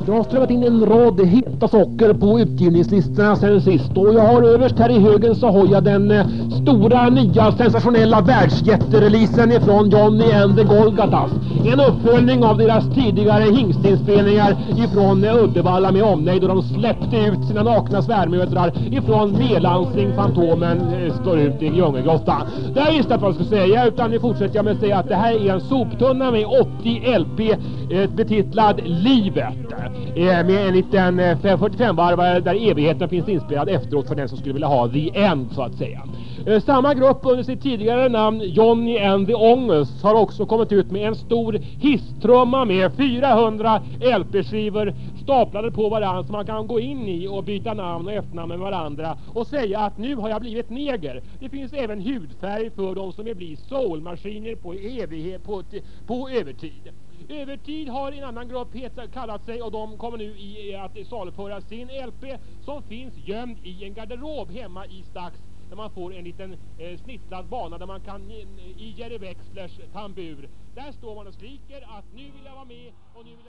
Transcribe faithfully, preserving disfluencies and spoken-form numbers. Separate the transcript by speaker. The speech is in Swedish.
Speaker 1: Det har strömmat in en rad heta socker på utgivningslistorna sen sist, och jag har överst här i högen så har jag den eh, stora nya sensationella världsjättereleasen ifrån Johnny and the Golgatas. En uppföljning av deras tidigare hingstinspelningar ifrån eh, Uddevalla med omnejd, då de släppte ut sina nakna svärmödrar ifrån Melansing Fantomen eh, står ut i Djungelgrottan. Det här visste jag vad jag skulle säga, utan nu fortsätter jag med att säga att det här är en soptunna med åttio L P eh, betitlad Livet. Med en liten fyrtiofem-varvare där evigheten finns inspelad efteråt för den som skulle vilja ha The End så att säga. Samma grupp under sitt tidigare namn Johnny and the Ångest har också kommit ut med en stor hisstrumma med fyrahundra L P-skivor staplade på varandra som man kan gå in i och byta namn och efternamn med varandra och säga att nu har jag blivit neger. Det finns även hudfärg för de som vill bli soulmaskiner på evighet på, på övertid. Övertid har en annan grupp hetat, kallat sig, och de kommer nu i att saluföra sin L P som finns gömd i en garderob hemma i Stax, där man får en liten eh, snittlad bana där man kan i Jerry Wexlers tambur. Där står man och skriker att nu vill jag vara med och nu vill jag